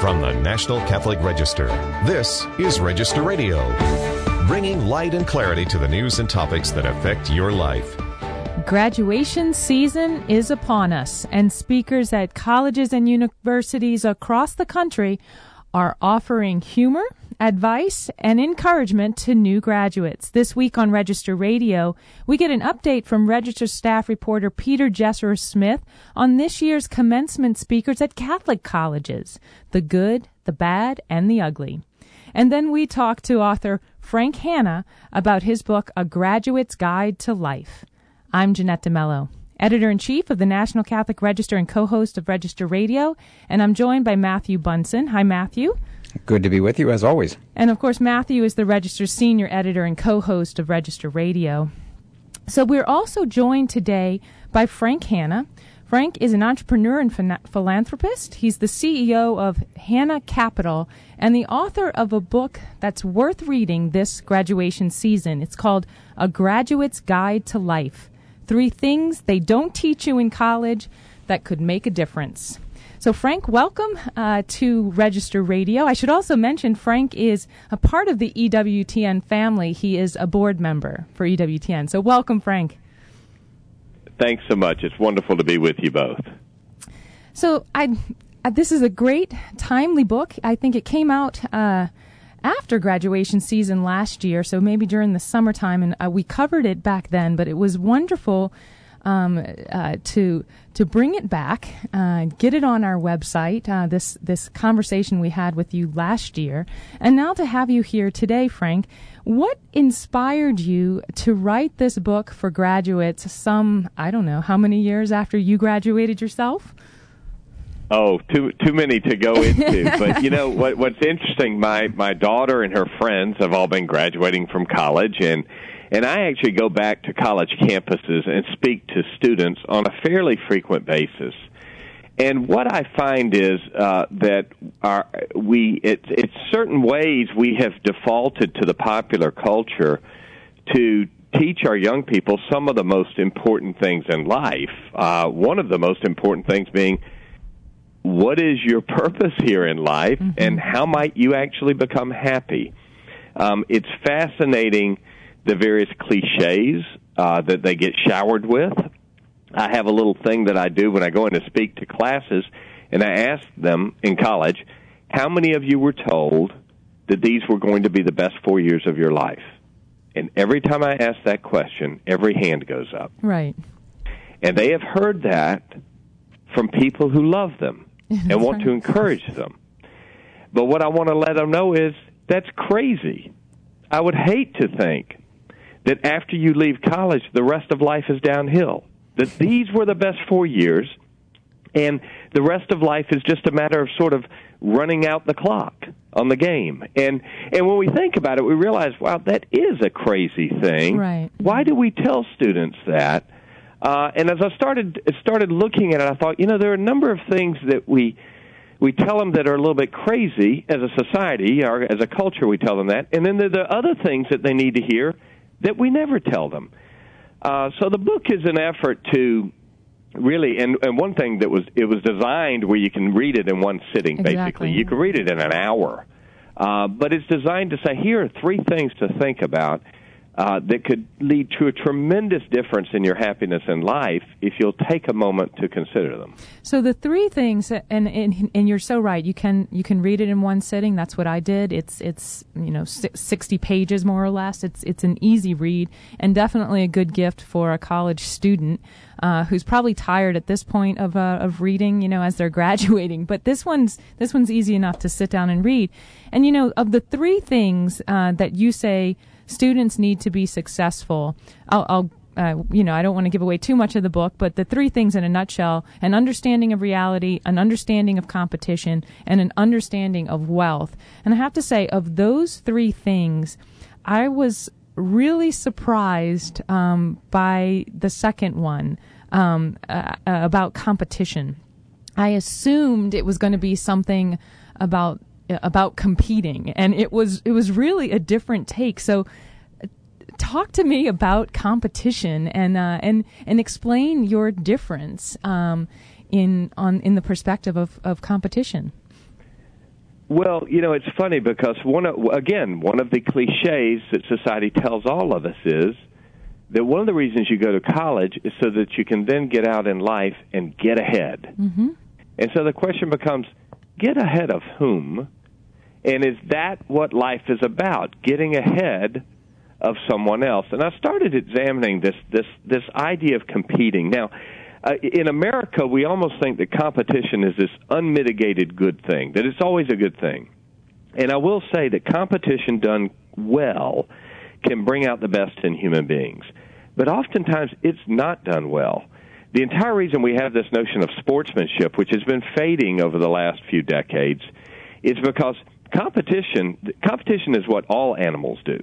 From the National Catholic Register, this is Register Radio, bringing light and clarity to the news and topics that affect your life. Graduation season is upon us, and speakers at colleges and universities across the country are offering humor, advice, and encouragement to new graduates. This week on Register Radio, we get an update from Register staff reporter Peter Jesser-Smith on this year's commencement speakers at Catholic colleges, the good, the bad, and the ugly. And then we talk to author Frank Hanna about his book, A Graduate's Guide to Life. I'm Jeanette DeMello, Editor-in-Chief of the National Catholic Register and co-host of Register Radio, and I'm joined by Matthew Bunson. Hi, Matthew. Good to be with you, as always. And, of course, Matthew is the Register's senior editor and co-host of Register Radio. So we're also joined today by Frank Hanna. Frank is an entrepreneur and philanthropist. He's the CEO of Hanna Capital and the author of a book that's worth reading this graduation season. It's called A Graduate's Guide to Life: 3 Things They Don't Teach You in College That Could Make a Difference. So, Frank, welcome to Register Radio. I should also mention Frank is a part of the EWTN family. He is a board member for EWTN. So welcome, Frank. Thanks so much. It's wonderful to be with you both. So this is a great, timely book. I think it came out after graduation season last year, so maybe during the summertime, and we covered it back then, but it was wonderful to bring it back, get it on our website, this conversation we had with you last year, and now to have you here today, Frank. What inspired you to write this book for graduates some, I don't know, how many years after you graduated yourself? Oh, too many to go into. But you know what's interesting? My daughter and her friends have all been graduating from college, and I actually go back to college campuses and speak to students on a fairly frequent basis. And what I find is that it's certain ways we have defaulted to the popular culture to teach our young people some of the most important things in life. One of the most important things being, what is your purpose here in life, and how might you actually become happy? It's fascinating, the various cliches that they get showered with. I have a little thing that I do when I go in to speak to classes, and I ask them in college, how many of you were told that these were going to be the best 4 years of your life? And every time I ask that question, every hand goes up. Right. And they have heard that from people who love them and want to encourage them. But what I want to let them know is that's crazy. I would hate to think that after you leave college, the rest of life is downhill, that these were the best 4 years, and the rest of life is just a matter of sort of running out the clock on the game. And when we think about it, we realize, wow, that is a crazy thing. Right. Why do we tell students that? And as I started looking at it, I thought, there are a number of things that we tell them that are a little bit crazy as a society, or as a culture we tell them that, and then there are the other things that they need to hear that we never tell them. So the book is an effort to really, and one thing it was designed where you can read it in one sitting, Exactly. basically. You can read it in an hour. But it's designed to say, here are 3 things to think about that could lead to a tremendous difference in your happiness in life if you'll take a moment to consider them. So the 3 things, and you're so right. You can read it in one sitting. That's what I did. It's 60 pages more or less. It's an easy read and definitely a good gift for a college student who's probably tired at this point of reading, as they're graduating. But this one's easy enough to sit down and read. And of the 3 things that you say students need to be successful, I don't want to give away too much of the book, but the 3 things in a nutshell: an understanding of reality, an understanding of competition, and an understanding of wealth. And I have to say, of those 3 things, I was really surprised by the second one, about competition. I assumed it was going to be something about competing, and it was really a different take. So talk to me about competition and explain your difference in the perspective of competition. Well, it's funny because one of the cliches that society tells all of us is that one of the reasons you go to college is so that you can then get out in life and get ahead. Mm-hmm. And so the question becomes, get ahead of whom? And is that what life is about, getting ahead of someone else? And I started examining this idea of competing. Now, in America, we almost think that competition is this unmitigated good thing, that it's always a good thing. And I will say that competition done well can bring out the best in human beings. But oftentimes, it's not done well. The entire reason we have this notion of sportsmanship, which has been fading over the last few decades, is because competition is what all animals do.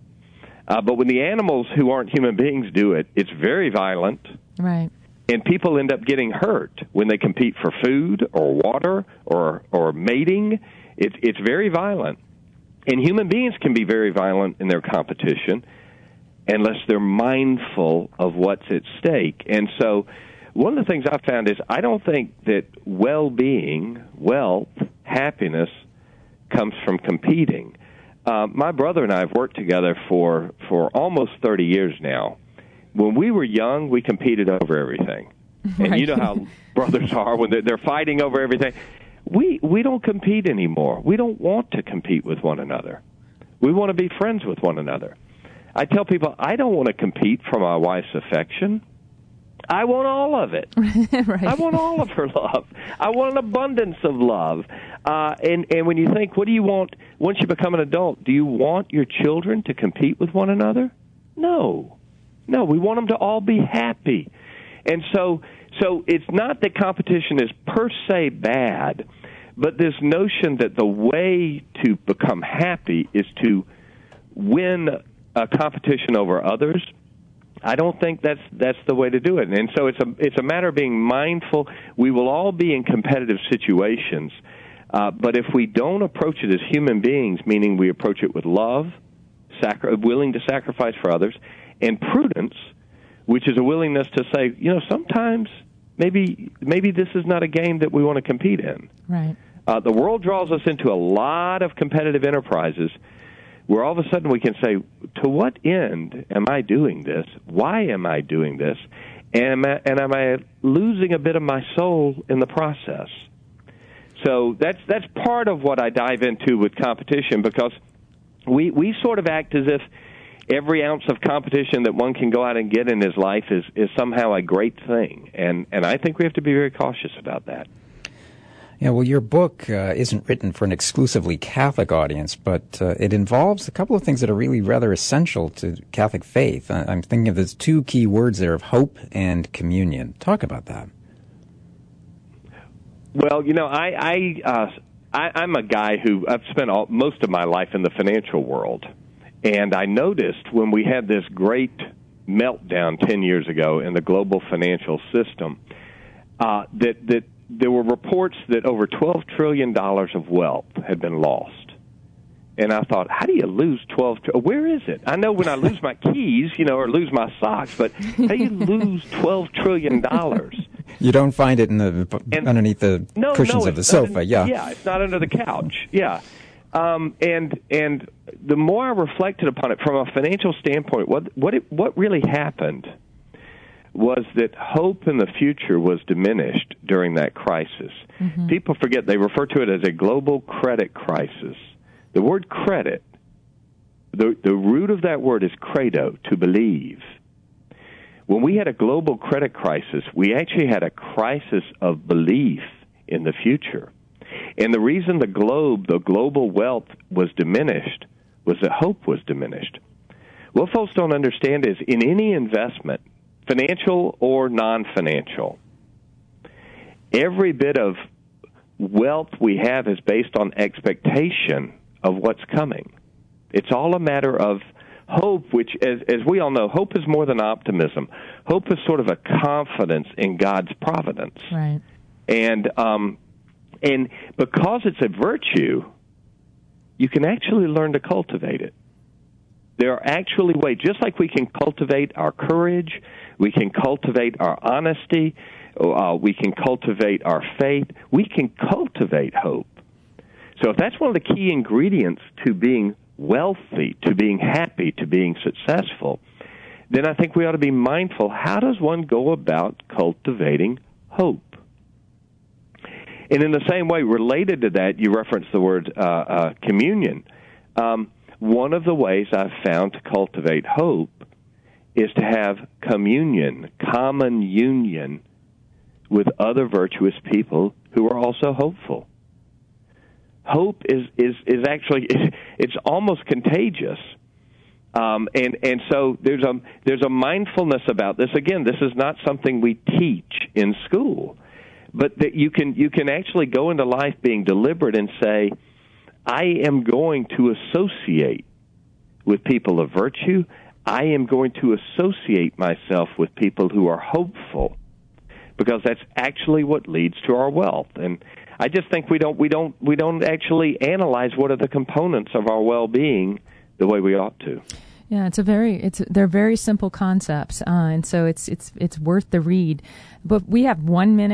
But when the animals who aren't human beings do it, it's very violent. Right. And people end up getting hurt when they compete for food or water or mating. It's very violent. And human beings can be very violent in their competition unless they're mindful of what's at stake. And so one of the things I found is I don't think that well-being, wealth, happiness comes from competing. My brother and I have worked together for almost 30 years now. When we were young, we competed over everything. And right. You know how brothers are when they're fighting over everything. We don't compete anymore. We don't want to compete with one another. We want to be friends with one another. I tell people, I don't want to compete for my wife's affection. I want all of it. Right. I want all of her love. I want an abundance of love. And when you think, what do you want once you become an adult? Do you want your children to compete with one another? No, we want them to all be happy. And so it's not that competition is per se bad, but this notion that the way to become happy is to win a competition over others, I don't think that's the way to do it. And so it's a matter of being mindful. We will all be in competitive situations, but if we don't approach it as human beings, meaning we approach it with love, willing to sacrifice for others, and prudence, which is a willingness to say, sometimes maybe this is not a game that we want to compete in. Right. The world draws us into a lot of competitive enterprises where all of a sudden we can say, to what end am I doing this? Why am I doing this? And am I losing a bit of my soul in the process? So that's part of what I dive into with competition, because we sort of act as if every ounce of competition that one can go out and get in his life is somehow a great thing. And I think we have to be very cautious about that. Yeah, well, your book isn't written for an exclusively Catholic audience, but it involves a couple of things that are really rather essential to Catholic faith. I'm thinking of those two key words there of hope and communion. Talk about that. Well, I'm a guy who I've spent most of my life in the financial world, and I noticed when we had this great meltdown 10 years ago in the global financial system that there were reports that over $12 trillion of wealth had been lost. And I thought, how do you lose where is it? I know when I lose my keys, or lose my socks, but how do you lose $12 trillion? You don't find it underneath the cushions of the sofa, yeah. Yeah, it's not under the couch, yeah. And the more I reflected upon it from a financial standpoint, what really happened was that hope in the future was diminished during that crisis. Mm-hmm. People forget, they refer to it as a global credit crisis. The word credit, the root of that word is credo, to believe. When we had a global credit crisis, we actually had a crisis of belief in the future. And the reason the global wealth was diminished was that hope was diminished. What folks don't understand is in any investment, financial or non-financial, every bit of wealth we have is based on expectation of what's coming. It's all a matter of hope, which, as we all know, hope is more than optimism. Hope is sort of a confidence in God's providence. Right. And because it's a virtue, you can actually learn to cultivate it. There are actually ways, just like we can cultivate our courage, we can cultivate our honesty, we can cultivate our faith, we can cultivate hope. So if that's one of the key ingredients to being wealthy, to being happy, to being successful, then I think we ought to be mindful, how does one go about cultivating hope? And in the same way, related to that, you referenced the word communion. One of the ways I've found to cultivate hope is to have communion, common union with other virtuous people who are also hopeful. Hope is actually, it's almost contagious. And so there's a mindfulness about this. Again, this is not something we teach in school, but that you can actually go into life being deliberate and say, I am going to associate with people of virtue. I am going to associate myself with people who are hopeful, because that's actually what leads to our wealth. And I just think we don't actually analyze what are the components of our well-being the way we ought to. Yeah, they're very simple concepts, and so it's worth the read. But we have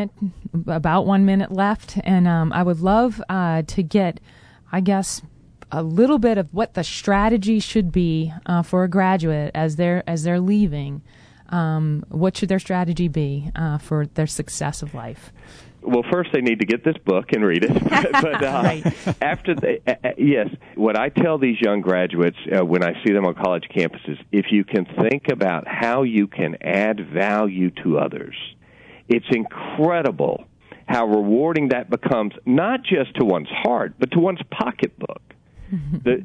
about 1 minute left, and I would love to get, I guess, a little bit of what the strategy should be for a graduate as they're leaving. What should their strategy be for their success of life? Well, first they need to get this book and read it. But right. After yes, what I tell these young graduates when I see them on college campuses, if you can think about how you can add value to others, it's incredible how rewarding that becomes, not just to one's heart, but to one's pocketbook. The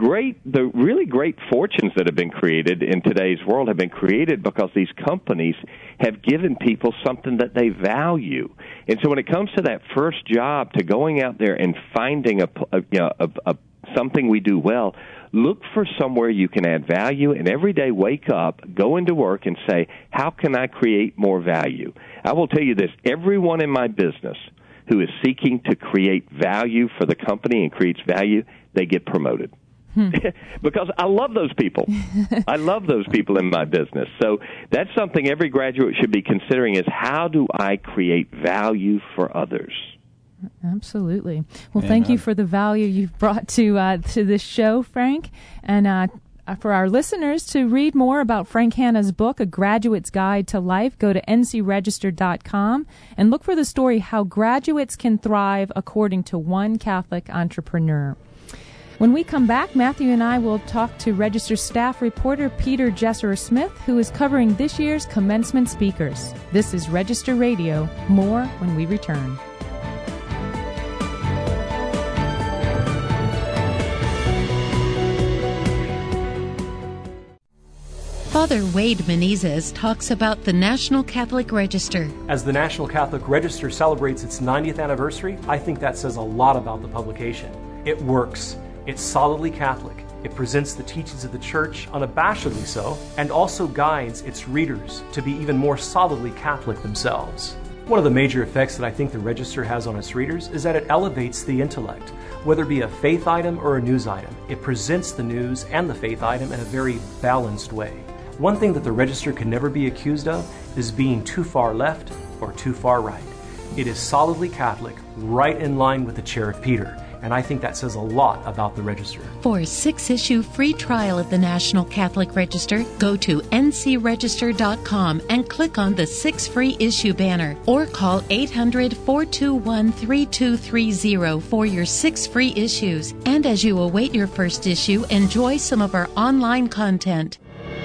really great fortunes that have been created in today's world have been created because these companies have given people something that they value. And so when it comes to that first job, to going out there and finding something we do well, look for somewhere you can add value, and every day wake up, go into work, and say, how can I create more value? I will tell you this, everyone in my business who is seeking to create value for the company and creates value, they get promoted. Because I love those people. I love those people in my business. So that's something every graduate should be considering, is how do I create value for others? Absolutely. Well, thank you for the value you've brought to this show, Frank. And for our listeners, to read more about Frank Hanna's book, A Graduate's Guide to Life, go to ncregister.com and look for the story, How Graduates Can Thrive According to One Catholic Entrepreneur. When we come back, Matthew and I will talk to Register staff reporter Peter Jesserer-Smith, who is covering this year's commencement speakers. This is Register Radio. More when we return. Father Wade Menezes talks about the National Catholic Register. As the National Catholic Register celebrates its 90th anniversary, I think that says a lot about the publication. It works. It's solidly Catholic. It presents the teachings of the Church, unabashedly so, and also guides its readers to be even more solidly Catholic themselves. One of the major effects that I think the Register has on its readers is that it elevates the intellect. Whether it be a faith item or a news item, it presents the news and the faith item in a very balanced way. One thing that the Register can never be accused of is being too far left or too far right. It is solidly Catholic, right in line with the Chair of Peter, and I think that says a lot about the Register. For a 6-issue free trial of the National Catholic Register, go to ncregister.com and click on the 6 free issue banner, or call 800-421-3230 for your 6 free issues. And as you await your first issue, enjoy some of our online content.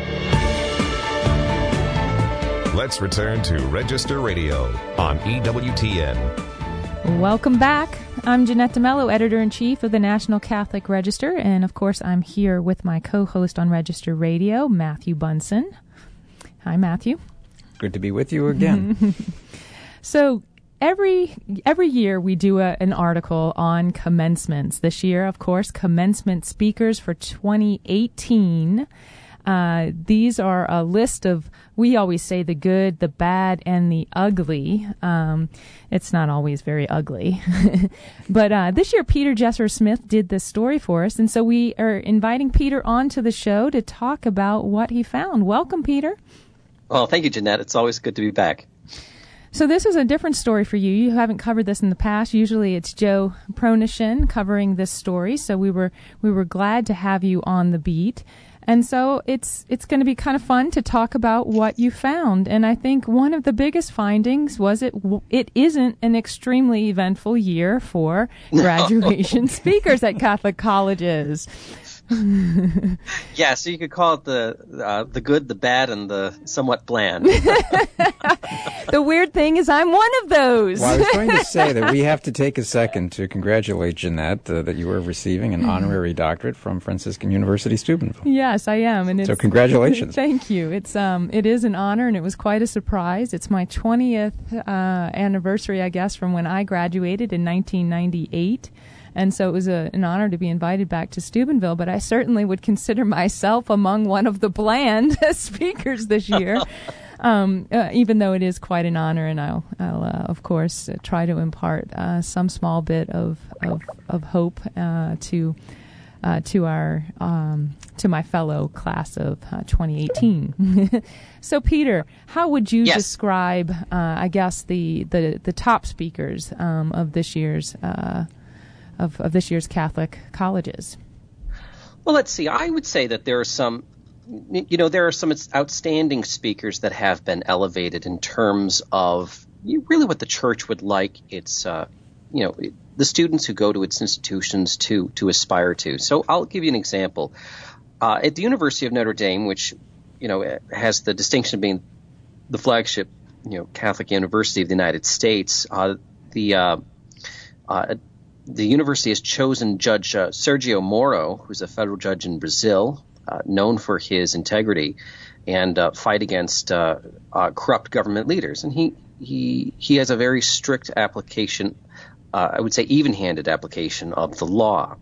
Let's return to Register Radio on EWTN. Welcome back. I'm Jeanette DeMello, Editor-in-Chief of the National Catholic Register, and of course I'm here with my co-host on Register Radio, Matthew Bunson. Hi, Matthew. Good to be with you again. So every year we do an article on commencements. This year, of course, commencement speakers for 2018. These are a list of, we always say the good, the bad, and the ugly. It's not always very ugly. But this year, Peter Jesserer-Smith did this story for us, and so we are inviting Peter onto the show to talk about what he found. Welcome, Peter. Well, thank you, Jeanette. It's always good to be back. So this is a different story for you. You haven't covered this in the past. Usually it's Joe Pronishin covering this story. So we were glad to have you on the beat. And so it's going to be kind of fun to talk about what you found. And I think one of the biggest findings was it isn't an extremely eventful year for graduation speakers at Catholic colleges. Yeah, so you could call it the good, the bad, and the somewhat bland. The weird thing is I'm one of those. Well, I was going to say that we have to take a second to congratulate Jeanette that you are receiving an honorary doctorate from Franciscan University Steubenville. Yes, I am. And so congratulations. Thank you. It is an honor, and it was quite a surprise. It's my 20th anniversary, I guess, from when I graduated in 1998. And so it was an honor to be invited back to Steubenville, but I certainly would consider myself among one of the bland speakers this year, even though it is quite an honor, and I'll of course, try to impart some small bit of hope to my fellow class of 2018. So, Peter, how would you describe, I guess, the top speakers of this year's of this year's Catholic colleges? Well, let's see. I would say that there are some outstanding speakers that have been elevated in terms of really what the Church would like its, the students who go to its institutions to aspire to. So I'll give you an example. At the University of Notre Dame, which, has the distinction of being the flagship, Catholic University of the United States, the university has chosen Judge Sergio Moro, who's a federal judge in Brazil, known for his integrity and fight against corrupt government leaders. And he has a very strict application, I would say even-handed application of the law.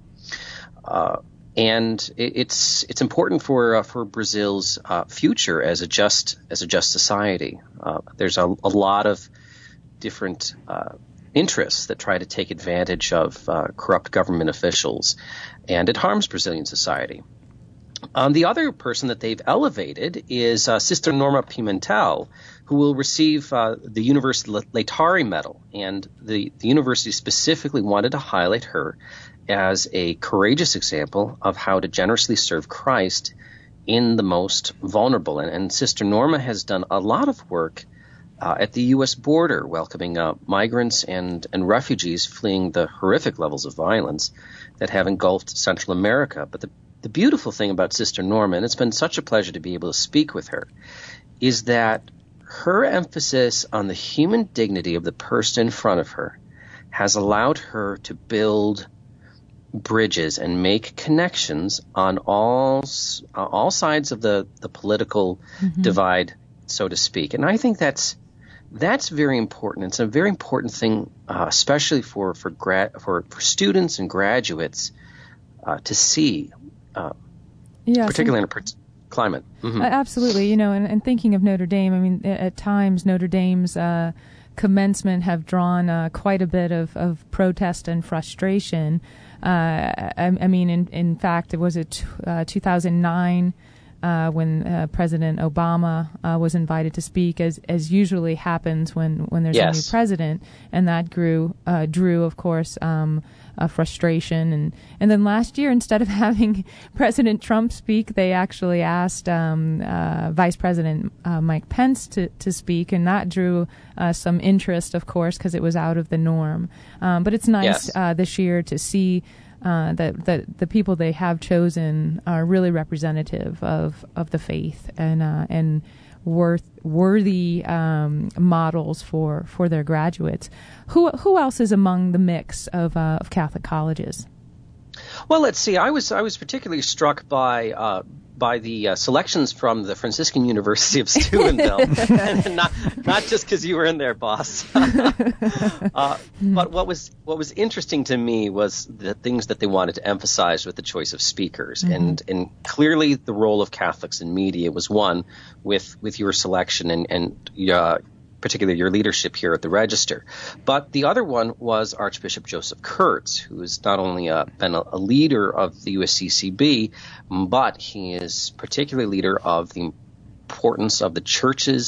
And it's important for Brazil's future as a just society. There's a lot of different interests that try to take advantage of corrupt government officials, and it harms Brazilian society. The other person that they've elevated is Sister Norma Pimentel, who will receive the University Laetare Medal, and the university specifically wanted to highlight her as a courageous example of how to generously serve Christ in the most vulnerable. And Sister Norma has done a lot of work at the U.S. border, welcoming migrants and refugees fleeing the horrific levels of violence that have engulfed Central America. But the beautiful thing about Sister Norma, and it's been such a pleasure to be able to speak with her, is that her emphasis on the human dignity of the person in front of her has allowed her to build bridges and make connections on all sides of the political divide, so to speak. And I think that's very important. It's a very important thing, especially for students and graduates to see, particularly in a climate. Mm-hmm. Absolutely. And thinking of Notre Dame, I mean, at times Notre Dame's commencement have drawn quite a bit of protest and frustration. I mean, in fact, was it 2009 when President Obama was invited to speak, as usually happens when there's a new president, and that drew, of course, frustration. And then last year, instead of having President Trump speak, they actually asked Vice President Mike Pence to speak, and that drew some interest, of course, because it was out of the norm. But it's nice this year to see that the people they have chosen are really representative of the faith and worthy models for their graduates. Who else is among the mix of Catholic colleges? Well, let's see. I was particularly struck by the selections from the Franciscan University of Steubenville, and not just because you were in there, boss. But what was interesting to me was the things that they wanted to emphasize with the choice of speakers, and clearly the role of Catholics in media was one with your selection and particularly your leadership here at the Register. But the other one was Archbishop Joseph Kurtz, who has not only been a leader of the USCCB, but he is particularly leader of the importance of the Church's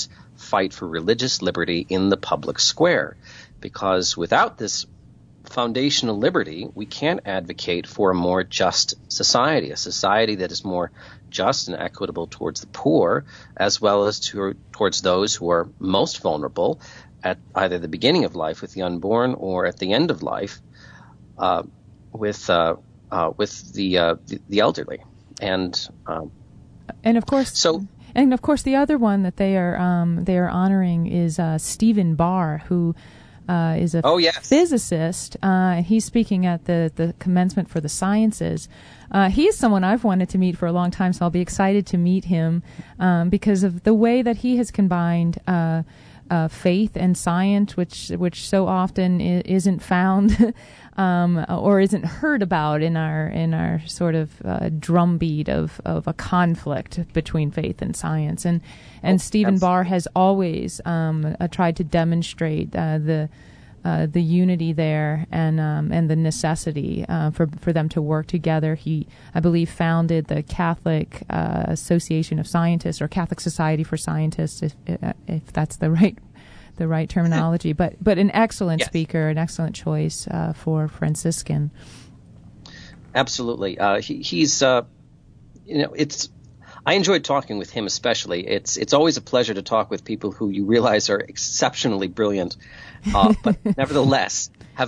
fight for religious liberty in the public square, because without this foundational liberty, we can't advocate for a more just society, a society that is more just and equitable towards the poor, as well as towards those who are most vulnerable at either the beginning of life with the unborn or at the end of life with the elderly. And of course, the other one that they are honoring is Stephen Barr, who is a physicist. He's speaking at the commencement for the sciences. He's someone I've wanted to meet for a long time, so I'll be excited to meet him because of the way that he has combined faith and science, which so often isn't found or isn't heard about in our sort of drumbeat of a conflict between faith and science. And Stephen Barr has always tried to demonstrate the unity there and the necessity for them to work together. He, I believe, founded the Catholic Association of Scientists, or Catholic Society for Scientists, if that's the right terminology. But an excellent speaker, an excellent choice for Franciscan. Absolutely, he's it's. I enjoyed talking with him especially. It's always a pleasure to talk with people who you realize are exceptionally brilliant, but nevertheless have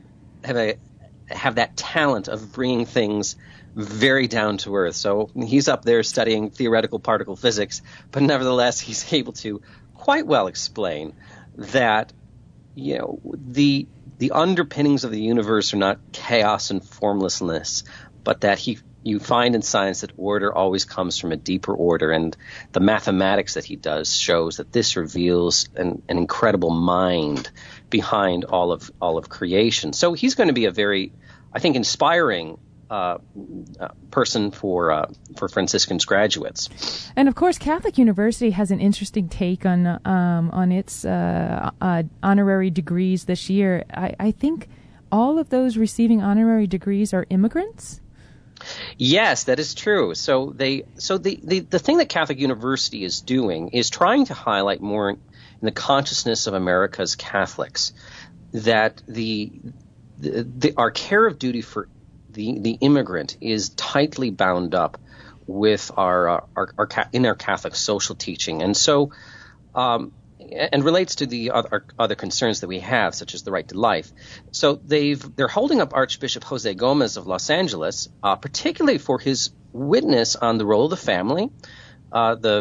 that talent of bringing things very down to earth. So he's up there studying theoretical particle physics, but nevertheless he's able to quite well explain that the underpinnings of the universe are not chaos and formlessness, but that you find in science that order always comes from a deeper order, and the mathematics that he does shows that this reveals an incredible mind behind all of creation. So he's going to be a very, I think, inspiring person for Franciscan's graduates. And of course, Catholic University has an interesting take on its honorary degrees this year. I think all of those receiving honorary degrees are immigrants. Yes, that is true. So the thing that Catholic University is doing is trying to highlight more in the consciousness of America's Catholics that our care of duty for the immigrant is tightly bound up with our Catholic social teaching, and so and relates to the other concerns that we have, such as the right to life. So they're holding up Archbishop Jose Gomez of Los Angeles, particularly for his witness on the role of the family, the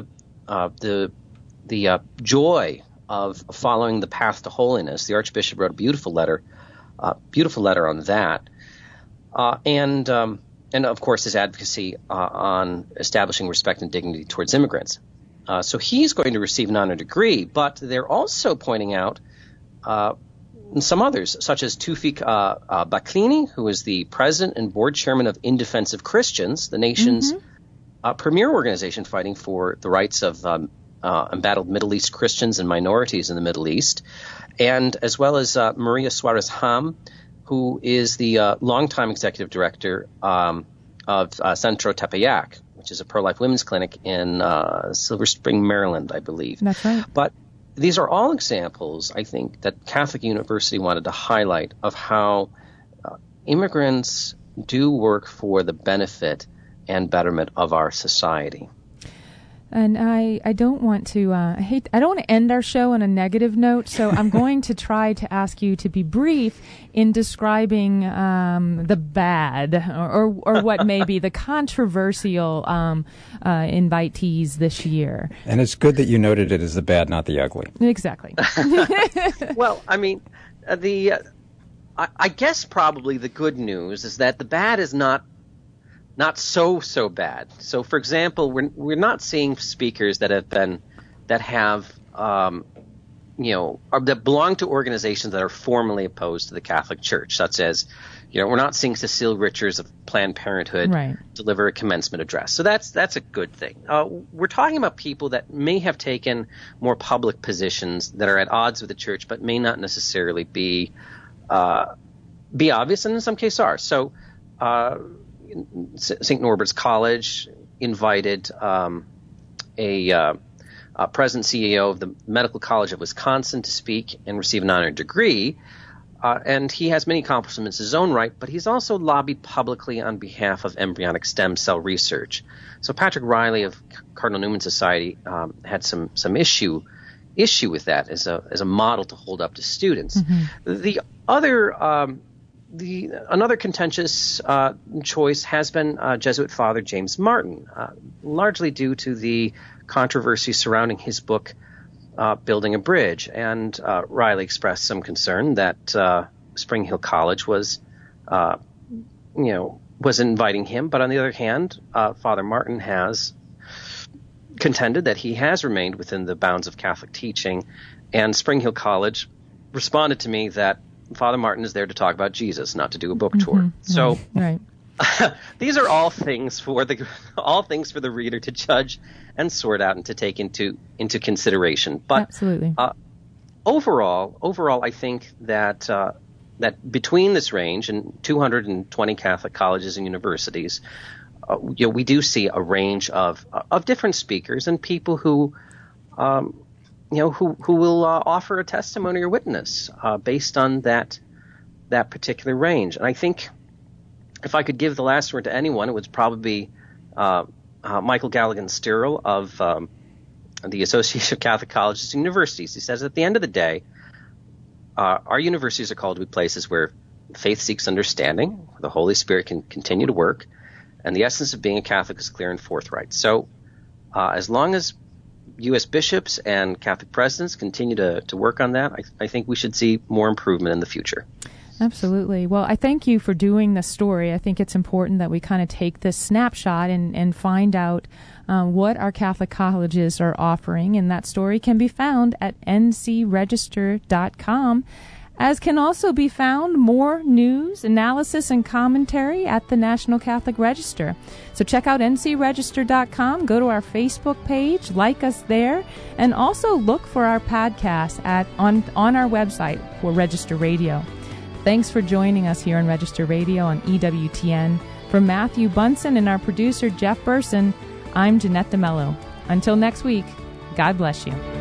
joy of following the path to holiness. The Archbishop wrote a beautiful letter on that, and of course his advocacy on establishing respect and dignity towards immigrants. So he's going to receive an honor degree, but they're also pointing out some others, such as Tufik Baklini, who is the president and board chairman of In Defense of Christians, the nation's premier organization fighting for the rights of embattled Middle East Christians and minorities in the Middle East, and as well as Maria Suarez Ham, who is the longtime executive director of Centro Tepeyac, which is a pro-life women's clinic in Silver Spring, Maryland, I believe. That's right. But these are all examples, I think, that Catholic University wanted to highlight of how immigrants do work for the benefit and betterment of our society. And I don't want to I don't want to end our show on a negative note, so I'm going to try to ask you to be brief in describing the bad or what may be the controversial invitees this year. And it's good that you noted it as the bad, not the ugly. Exactly. Well, I mean, I guess probably the good news is that the bad is not so bad. So, for example, we're not seeing speakers that belong to organizations that are formally opposed to the Catholic Church, such as, we're not seeing Cecile Richards of Planned Parenthood deliver a commencement address. So that's a good thing. We're talking about people that may have taken more public positions that are at odds with the Church, but may not necessarily be obvious, and in some cases are. So, St. Norbert's College invited a President CEO of the Medical College of Wisconsin, to speak and receive an honorary degree. And he has many accomplishments in his own right, but he's also lobbied publicly on behalf of embryonic stem cell research. So Patrick Riley of Cardinal Newman Society had some issue with that as a model to hold up to students. The other another contentious choice has been Jesuit Father James Martin, largely due to the controversy surrounding his book Building a Bridge. And Riley expressed some concern that Spring Hill College was inviting him. But on the other hand, Father Martin has contended that he has remained within the bounds of Catholic teaching. And Spring Hill College responded to me that Father Martin is there to talk about Jesus, not to do a book tour. So Right. These are all things for the reader to judge and sort out and to take into consideration. But Absolutely. Overall, I think that that between this range and 220 Catholic colleges and universities, we do see a range of different speakers and people who will offer a testimony or witness based on that particular range. And I think if I could give the last word to anyone, it would probably be Michael Galligan-Stirrell of the Association of Catholic Colleges and Universities. He says, at the end of the day, our universities are called to be places where faith seeks understanding, where the Holy Spirit can continue to work, and the essence of being a Catholic is clear and forthright. So as long as U.S. bishops and Catholic presidents continue to work on that, I think we should see more improvement in the future. Absolutely. Well, I thank you for doing the story. I think it's important that we kind of take this snapshot and find out what our Catholic colleges are offering, and that story can be found at ncregister.com, as can also be found more news, analysis, and commentary at the National Catholic Register. So check out ncregister.com, go to our Facebook page, like us there, and also look for our podcast on our website for Register Radio. Thanks for joining us here on Register Radio on EWTN. For Matthew Bunson and our producer, Jeff Burson, I'm Jeanette DeMello. Until next week, God bless you.